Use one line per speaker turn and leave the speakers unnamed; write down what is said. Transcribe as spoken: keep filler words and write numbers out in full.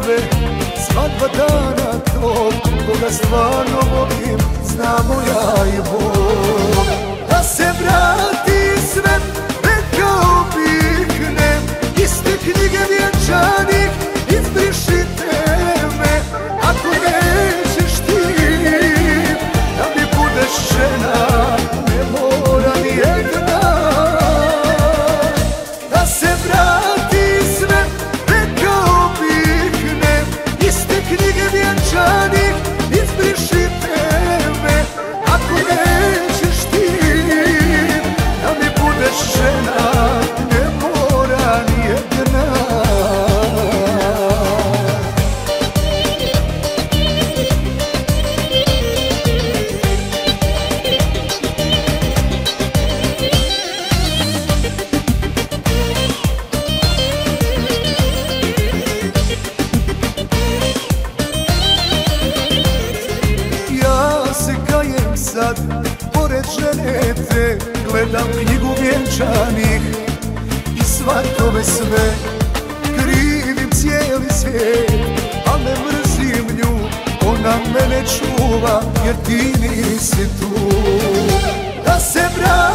tebe, svadba dana tog, koga stvarno volim, znamo ja i Bog. Da se vrati sve, rekao bih ne, iz te knjige vjenčanih izbrišite me. Ako nećeš ti da mi budeš žena, ne mora ni jedna. Da se vrati sve, rekao bih ne, iz te knjige vjenčanih izbrišite me. Ako nećeš ti da mi budeš žena, ne mora ni jedna. Sad, pored žene te, gledam knjigu vjenčanih i svatove sve. Krivim cijeli svijet, al ne mrzim nju, ona mene čuva jer ti nisi tu. Da se vrati